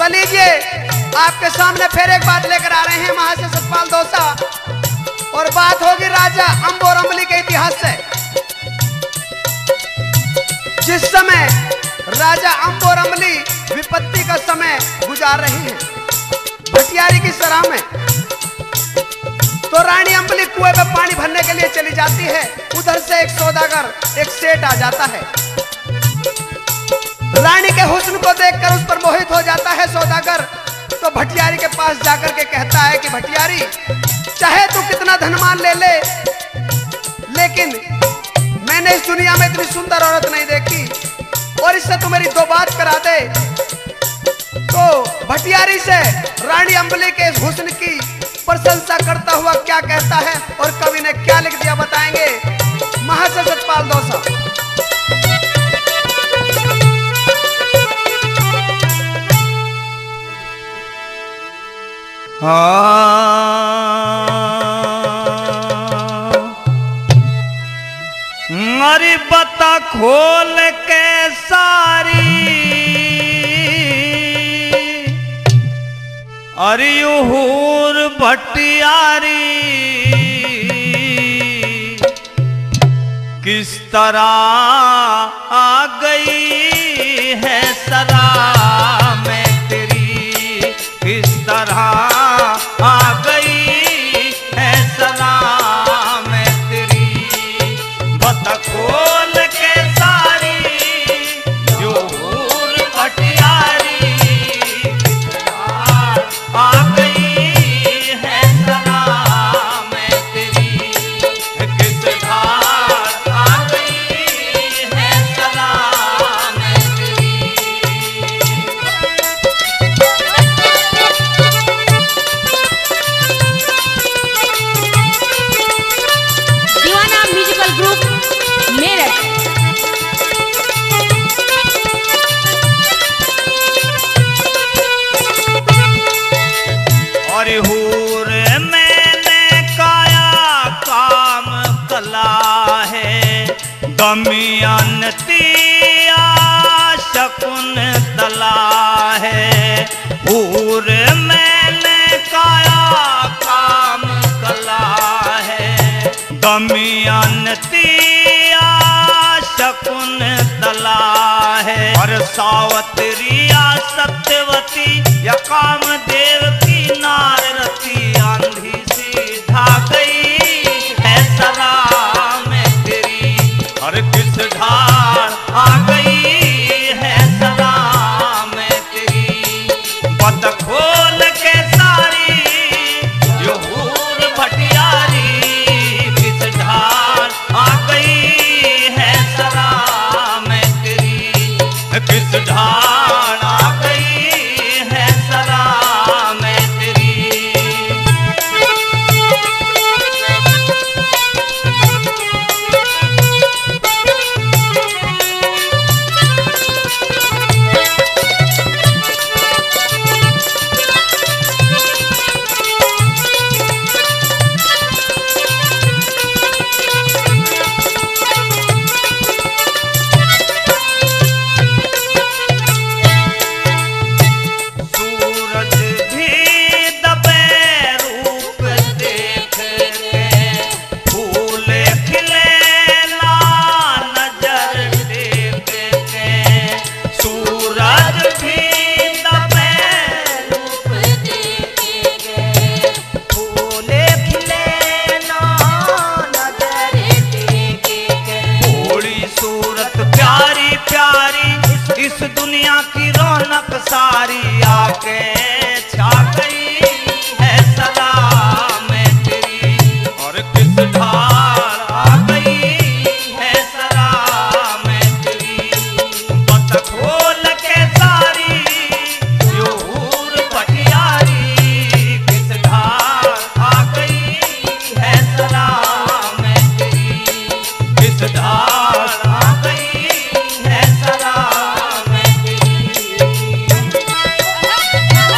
लीजिए, आपके सामने फिर एक बात लेकर आ रहे हैं महाशय सतपाल दोसा, और बात होगी राजा अंब और अम्बली के इतिहास से। जिस समय राजा अंब और अम्बली विपत्ति का समय गुजार रहे हैं भटियारी की सराह में, तो रानी अम्बली कुएं में पानी भरने के लिए चली जाती है। उधर से एक सौदागर, एक सेठ आ जाता है। रानी के हुस्न को देखकर उस पर मोहित हो जाता है सौदागर। तो भटियारी के पास जाकर के कहता है कि भटियारी, चाहे तू कितना धनमान ले ले, लेकिन मैंने इस दुनिया में इतनी सुंदर औरत नहीं देखी, और इससे तू मेरी दो बात करा दे। तो भटियारी से रानी अम्बली के इस हुस्न की प्रशंसा करता हुआ क्या कहता है और कवि ने क्या लिख दिया बताएंगे महाशय सतपाल दोसा। अरे बता खोल के सारी, अरे हूर भटियारी किस तरह आ गई है सरा में तेरी, किस तरह आ गई है सरा में तेरी। बता खोल के सारी जो हूर भटियारी किस तरह आ गई है सरा में तेरी, किस तरह आ गई है सरा में तेरी। दीवाना म्यूजिकल ग्रुप मेरठ। और हूर मैंने काया काम कला है, दमयंतिया शकुन तला है। हूर मैंने काया काम कला है, दमयंतिया शकुन तला है। और सावत्रिया सत्यवती या कामदेव की नाररती आंधी सीधा गई है सरा में तेरी। और किस ढाल आ गई है सरा में तेरी। बत खोल के सारी जो हूर भटियारी किस ढाल आ गई है सरा में तेरी, किस ढाल आ गई है सरा में तेरी। सूरज भी दबे रूप देख के, फूल खिले ला नजर देख के। सूरज भी दबे रूप देख के, फूल खिले ला नजर देख के। थोड़ी सूरत प्यारी प्यारी इस दुनिया की रौनक सारी आके छा गई है सदा में तेरी। और किस ढाल आ गई है सदा में तेरी। बत खोल के सारी जो हूर भटियारी किस ढाल आ गई है सदा में तेरी, किस ढाल आ गई है सदा में तेरी।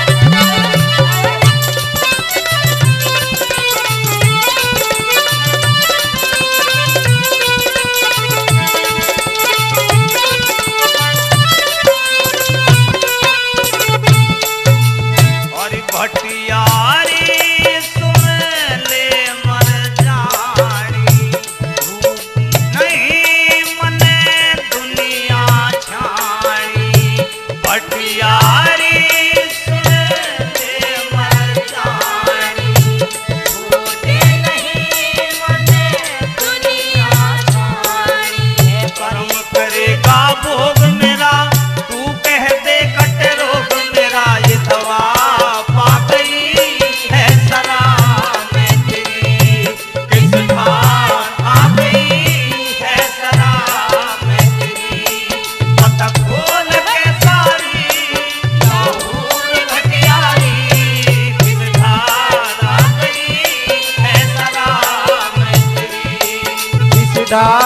डाल